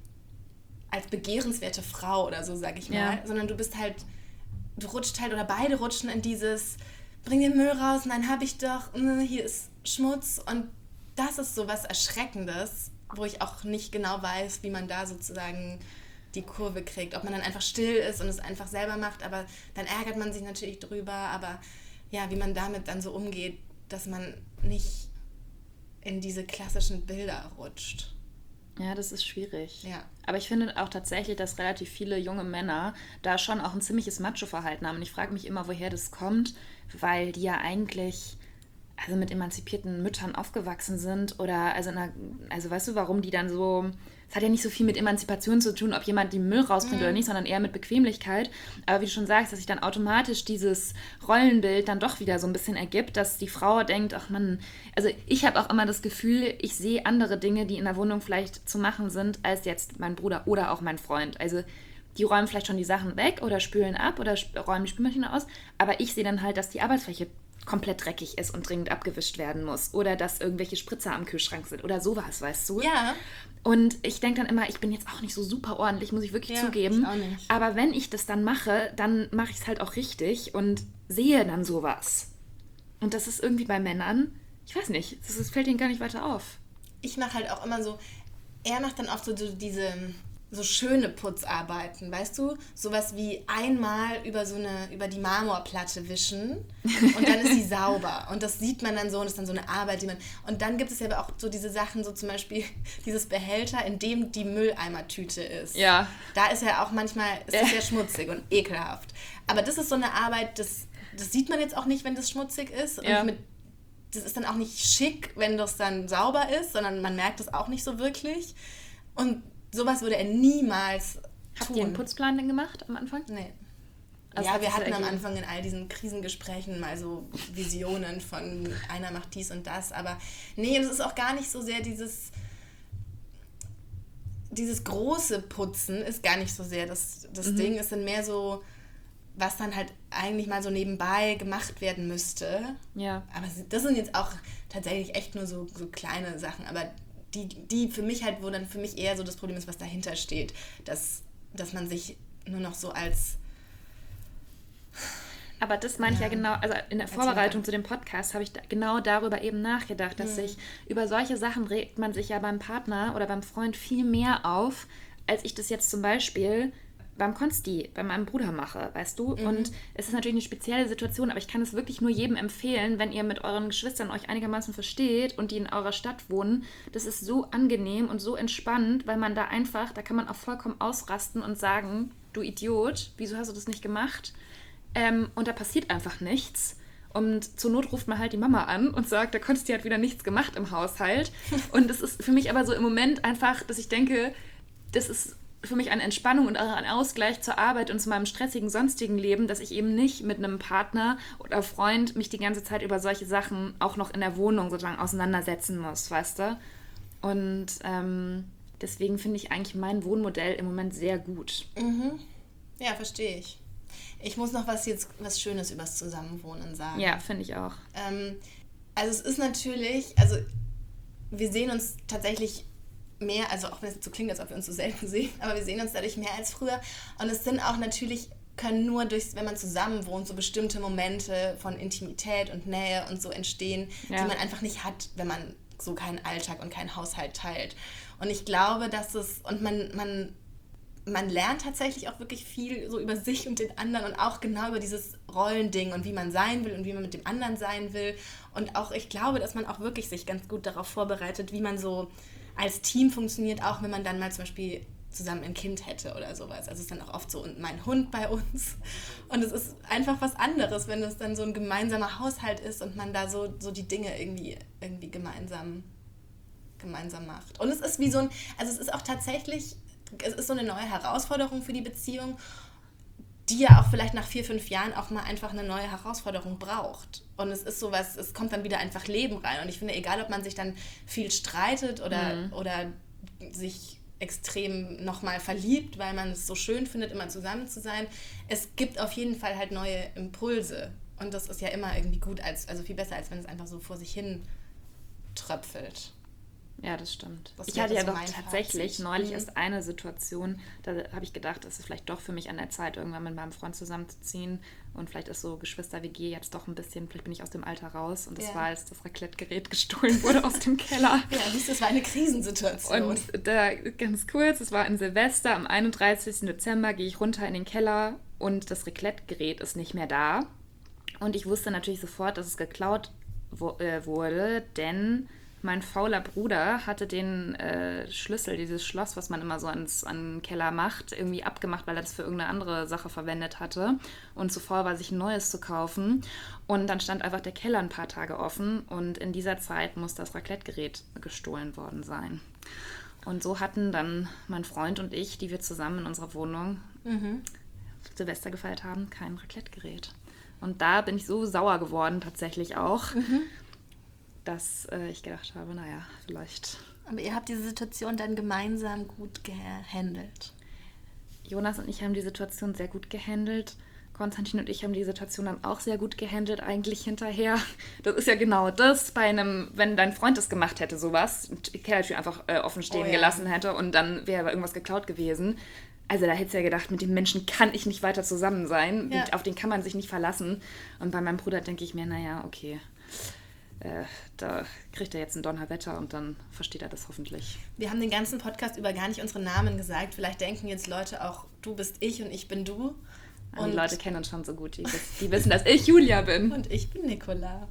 [SPEAKER 2] als begehrenswerte Frau oder so, sag ich mal, sondern du bist halt, du rutscht halt, oder beide rutschen in dieses, bring den Müll raus, nein, hab ich doch, hier ist Schmutz, und das ist so was Erschreckendes, wo ich auch nicht genau weiß, wie man da sozusagen die Kurve kriegt, ob man dann einfach still ist und es einfach selber macht, aber dann ärgert man sich natürlich drüber, aber ja, wie man damit dann so umgeht, dass man nicht in diese klassischen Bilder rutscht.
[SPEAKER 1] Ja, das ist schwierig.
[SPEAKER 2] Ja.
[SPEAKER 1] Aber ich finde auch tatsächlich, dass relativ viele junge Männer da schon auch ein ziemliches Macho-Verhalten haben. Und ich frage mich immer, woher das kommt, weil die ja eigentlich also mit emanzipierten Müttern aufgewachsen sind oder also weißt du, warum die dann so, es hat ja nicht so viel mit Emanzipation zu tun, ob jemand den Müll rausbringt oder nicht, sondern eher mit Bequemlichkeit. Aber wie du schon sagst, dass sich dann automatisch dieses Rollenbild dann doch wieder so ein bisschen ergibt, dass die Frau denkt, ach man, also ich habe auch immer das Gefühl, ich sehe andere Dinge, die in der Wohnung vielleicht zu machen sind, als jetzt mein Bruder oder auch mein Freund. Also die räumen vielleicht schon die Sachen weg oder spülen ab oder räumen die Spülmaschine aus, aber ich sehe dann halt, dass die Arbeitsfläche komplett dreckig ist und dringend abgewischt werden muss. Oder dass irgendwelche Spritzer am Kühlschrank sind oder sowas, weißt du?
[SPEAKER 2] Ja.
[SPEAKER 1] Und ich denke dann immer, ich bin jetzt auch nicht so super ordentlich, muss ich wirklich zugeben.
[SPEAKER 2] Ich auch nicht.
[SPEAKER 1] Aber wenn ich das dann mache ich es halt auch richtig und sehe dann sowas. Und das ist irgendwie bei Männern, ich weiß nicht, das fällt ihnen gar nicht weiter auf.
[SPEAKER 2] Ich mache halt auch immer so, er macht dann oft so diese so schöne Putzarbeiten, weißt du? Sowas wie einmal über die Marmorplatte wischen und dann ist sie sauber. Und das sieht man dann so und ist dann so eine Arbeit, und dann gibt es ja aber auch so diese Sachen, so zum Beispiel dieses Behälter, in dem die Mülleimertüte ist.
[SPEAKER 1] Ja.
[SPEAKER 2] Da ist ja auch manchmal, ist das ja schmutzig und ekelhaft. Aber das ist so eine Arbeit, das sieht man jetzt auch nicht, wenn das schmutzig ist. Und das ist dann auch nicht schick, wenn das dann sauber ist, sondern man merkt das auch nicht so wirklich. Und sowas würde er niemals tun.
[SPEAKER 1] Habt ihr einen Putzplan denn gemacht am Anfang?
[SPEAKER 2] Nee.
[SPEAKER 1] Also
[SPEAKER 2] ja, wir hatten am Anfang in all diesen Krisengesprächen mal so Visionen von einer macht dies und das, aber nee, das ist auch gar nicht so sehr dieses große Putzen ist gar nicht so sehr das Ding. Es sind mehr so, was dann halt eigentlich mal so nebenbei gemacht werden müsste.
[SPEAKER 1] Ja.
[SPEAKER 2] Aber das sind jetzt auch tatsächlich echt nur so kleine Sachen, aber die für mich halt, wo dann für mich eher so das Problem ist, was dahinter steht, dass man sich nur noch so als...
[SPEAKER 1] Aber das meine ich ja genau, also in der Vorbereitung zu dem Podcast habe ich genau darüber eben nachgedacht, dass sich über solche Sachen regt man sich ja beim Partner oder beim Freund viel mehr auf, als ich das jetzt zum Beispiel beim Konsti, bei meinem Bruder mache, weißt du? Und es ist natürlich eine spezielle Situation, aber ich kann es wirklich nur jedem empfehlen, wenn ihr mit euren Geschwistern euch einigermaßen versteht und die in eurer Stadt wohnen. Das ist so angenehm und so entspannt, weil man da kann man auch vollkommen ausrasten und sagen, du Idiot, wieso hast du das nicht gemacht? Und da passiert einfach nichts. Und zur Not ruft man halt die Mama an und sagt, der Konsti hat wieder nichts gemacht im Haushalt. Und das ist für mich aber so im Moment einfach, dass ich denke, das ist für mich eine Entspannung und auch ein Ausgleich zur Arbeit und zu meinem stressigen sonstigen Leben, dass ich eben nicht mit einem Partner oder Freund mich die ganze Zeit über solche Sachen auch noch in der Wohnung sozusagen auseinandersetzen muss, weißt du? Und deswegen finde ich eigentlich mein Wohnmodell im Moment sehr gut.
[SPEAKER 2] Mhm. Ja, verstehe ich. Ich muss noch was Schönes übers Zusammenwohnen sagen.
[SPEAKER 1] Ja, finde ich auch.
[SPEAKER 2] Also es ist natürlich, also wir sehen uns tatsächlich mehr, also auch wenn es so klingt, als ob wir uns so selten sehen, aber wir sehen uns dadurch mehr als früher. Und es sind auch natürlich, können nur wenn man zusammen wohnt, so bestimmte Momente von Intimität und Nähe und so entstehen, die man einfach nicht hat, wenn man so keinen Alltag und keinen Haushalt teilt. Und ich glaube, dass man lernt tatsächlich auch wirklich viel so über sich und den anderen und auch genau über dieses Rollending und wie man sein will und wie man mit dem anderen sein will. Und auch, ich glaube, dass man auch wirklich sich ganz gut darauf vorbereitet, wie man so als Team funktioniert, auch wenn man dann mal zum Beispiel zusammen ein Kind hätte oder sowas. Also es ist dann auch oft so, und mein Hund bei uns. Und es ist einfach was anderes, wenn es dann so ein gemeinsamer Haushalt ist und man da so die Dinge irgendwie gemeinsam macht. Und es ist wie so ein, also es ist auch tatsächlich, es ist so eine neue Herausforderung für die Beziehung, die ja auch vielleicht nach 4-5 Jahren auch mal einfach eine neue Herausforderung braucht. Und es ist sowas, es kommt dann wieder einfach Leben rein. Und ich finde, egal ob man sich dann viel streitet oder sich extrem nochmal verliebt, weil man es so schön findet, immer zusammen zu sein, es gibt auf jeden Fall halt neue Impulse. Und das ist ja immer irgendwie gut, also viel besser, als wenn es einfach so vor sich hin tröpfelt.
[SPEAKER 1] Ja, das stimmt. Ich hatte ja doch tatsächlich neulich erst eine Situation, da habe ich gedacht, es ist vielleicht doch für mich an der Zeit, irgendwann mit meinem Freund zusammenzuziehen und vielleicht ist so Geschwister-WG jetzt doch ein bisschen, vielleicht bin ich aus dem Alter raus und das war, als das Raclette-Gerät gestohlen wurde aus dem Keller.
[SPEAKER 2] Ja, das war eine Krisensituation.
[SPEAKER 1] Und da ganz kurz, es war ein Silvester, am 31. Dezember gehe ich runter in den Keller und das Raclette-Gerät ist nicht mehr da und ich wusste natürlich sofort, dass es geklaut wurde, denn mein fauler Bruder hatte den Schlüssel, dieses Schloss, was man immer so an den Keller macht, irgendwie abgemacht, weil er das für irgendeine andere Sache verwendet hatte und zu faul war, sich ein neues zu kaufen. Und dann stand einfach der Keller ein paar Tage offen und in dieser Zeit muss das Raclette-Gerät gestohlen worden sein. Und so hatten dann mein Freund und ich, die wir zusammen in unserer Wohnung Silvester gefeiert haben, kein Raclette-Gerät. Und da bin ich so sauer geworden tatsächlich auch, dass ich gedacht habe, naja, vielleicht.
[SPEAKER 2] Aber ihr habt diese Situation dann gemeinsam gut gehandelt.
[SPEAKER 1] Jonas und ich haben die Situation sehr gut gehandelt. Konstantin und ich haben die Situation dann auch sehr gut gehandelt, eigentlich hinterher. Das ist ja genau das, wenn dein Freund das gemacht hätte, sowas, die Kellertür einfach offen stehen gelassen hätte und dann wäre irgendwas geklaut gewesen. Also da hättest du ja gedacht, mit dem Menschen kann ich nicht weiter zusammen sein. Ja. Auf den kann man sich nicht verlassen. Und bei meinem Bruder denke ich mir, naja, okay, da kriegt er jetzt ein Donnerwetter und dann versteht er das hoffentlich.
[SPEAKER 2] Wir haben den ganzen Podcast über gar nicht unsere Namen gesagt. Vielleicht denken jetzt Leute auch, du bist ich und ich bin du.
[SPEAKER 1] Und die Leute kennen uns schon so gut. Die wissen, dass ich Julia bin.
[SPEAKER 2] Und ich bin Nicola.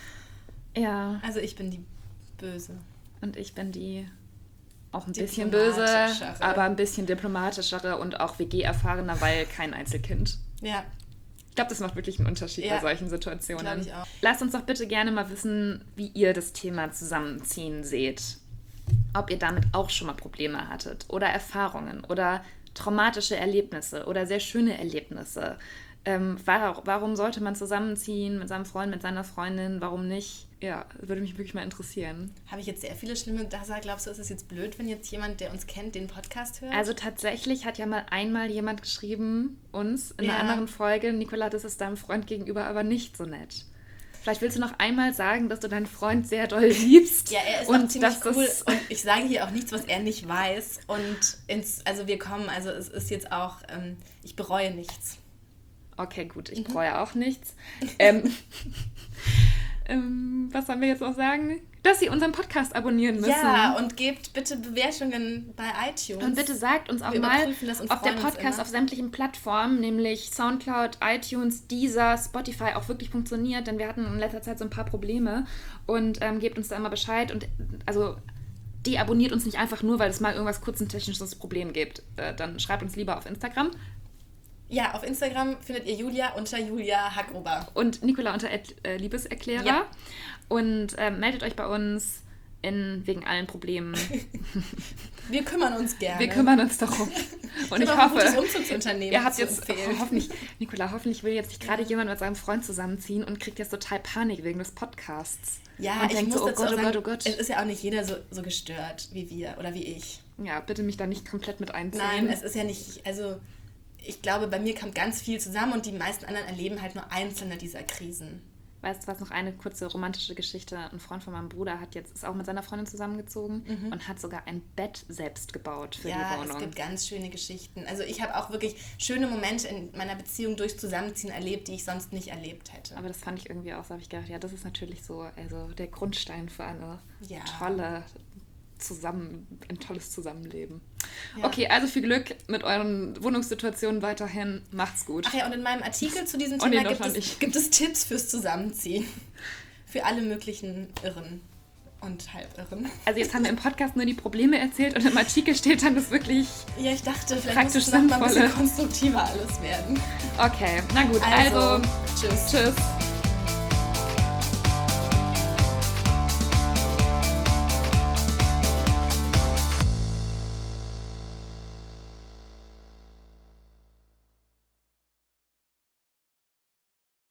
[SPEAKER 1] Ja.
[SPEAKER 2] Also ich bin die Böse.
[SPEAKER 1] Und ich bin die auch ein bisschen böse, aber ein bisschen diplomatischere und auch WG-erfahrener, weil kein Einzelkind.
[SPEAKER 2] Ja.
[SPEAKER 1] Ich glaube, das macht wirklich einen Unterschied bei solchen Situationen.
[SPEAKER 2] Glaube ich auch.
[SPEAKER 1] Lasst uns doch bitte gerne mal wissen, wie ihr das Thema Zusammenziehen seht. Ob ihr damit auch schon mal Probleme hattet oder Erfahrungen oder traumatische Erlebnisse oder sehr schöne Erlebnisse. Warum sollte man zusammenziehen mit seinem Freund, mit seiner Freundin? Warum nicht? Ja, würde mich wirklich mal interessieren.
[SPEAKER 2] Habe ich jetzt sehr viele schlimme Sachen. Glaubst du, ist es jetzt blöd, wenn jetzt jemand, der uns kennt, den Podcast hört?
[SPEAKER 1] Also tatsächlich hat ja mal einmal jemand geschrieben, uns in einer anderen Folge, Nicola, das ist deinem Freund gegenüber aber nicht so nett. Vielleicht willst du noch einmal sagen, dass du deinen Freund sehr doll liebst.
[SPEAKER 2] Ja, er ist auch ziemlich cool und ich sage hier auch nichts, was er nicht weiß. Und es ist jetzt auch, ich bereue nichts.
[SPEAKER 1] Okay, gut, ich bereue auch nichts. Was sollen wir jetzt noch sagen? Dass Sie unseren Podcast abonnieren müssen.
[SPEAKER 2] Ja, und gebt bitte Bewertungen bei iTunes.
[SPEAKER 1] Und bitte sagt uns auch mal, ob der Podcast auf sämtlichen Plattformen, nämlich Soundcloud, iTunes, Deezer, Spotify auch wirklich funktioniert, denn wir hatten in letzter Zeit so ein paar Probleme und gebt uns da immer Bescheid und also deabonniert uns nicht einfach nur, weil es mal irgendwas kurz ein technisches Problem gibt. Dann schreibt uns lieber auf Instagram.
[SPEAKER 2] Ja, auf Instagram findet ihr Julia unter Julia Hackruber.
[SPEAKER 1] Und Nicola unter Liebeserklärer. Ja. Und meldet euch bei uns wegen allen Problemen.
[SPEAKER 2] Wir kümmern uns gerne.
[SPEAKER 1] Wir kümmern uns darum. Und ich hoffe,
[SPEAKER 2] ein Umzugsunternehmen
[SPEAKER 1] ihr habt jetzt hoffentlich will jetzt nicht gerade jemand mit seinem Freund zusammenziehen und kriegt jetzt total Panik wegen des Podcasts.
[SPEAKER 2] Ja,
[SPEAKER 1] und
[SPEAKER 2] ich
[SPEAKER 1] denkt
[SPEAKER 2] muss
[SPEAKER 1] so,
[SPEAKER 2] dazu auch sagen,
[SPEAKER 1] oh Gott.
[SPEAKER 2] Es ist ja auch nicht jeder so gestört wie wir oder wie ich.
[SPEAKER 1] Ja, bitte mich da nicht komplett mit einziehen.
[SPEAKER 2] Nein, es ist ja nicht, also ich glaube, bei mir kommt ganz viel zusammen und die meisten anderen erleben halt nur einzelne dieser Krisen.
[SPEAKER 1] Weißt du was, noch eine kurze romantische Geschichte. Ein Freund von meinem Bruder ist auch mit seiner Freundin zusammengezogen und hat sogar ein Bett selbst gebaut für die Wohnung. Ja,
[SPEAKER 2] es gibt ganz schöne Geschichten. Also ich habe auch wirklich schöne Momente in meiner Beziehung durch Zusammenziehen erlebt, die ich sonst nicht erlebt hätte.
[SPEAKER 1] Aber das fand ich irgendwie auch, so habe ich gedacht, ja, das ist natürlich so, also der Grundstein für ein tolles Zusammenleben. Ja. Okay, also viel Glück mit euren Wohnungssituationen weiterhin. Macht's gut.
[SPEAKER 2] Ach ja, und in meinem Artikel zu diesem Thema gibt es Tipps fürs Zusammenziehen. Für alle möglichen Irren. und Halbirren.
[SPEAKER 1] Also jetzt haben wir im Podcast nur die Probleme erzählt und im Artikel steht dann das wirklich
[SPEAKER 2] Ja, ich dachte, vielleicht
[SPEAKER 1] praktisch
[SPEAKER 2] muss es noch mal ein bisschen
[SPEAKER 1] sinnvolle.
[SPEAKER 2] konstruktiver alles werden.
[SPEAKER 1] Okay, na gut, also
[SPEAKER 2] Tschüss.
[SPEAKER 1] Tschüss.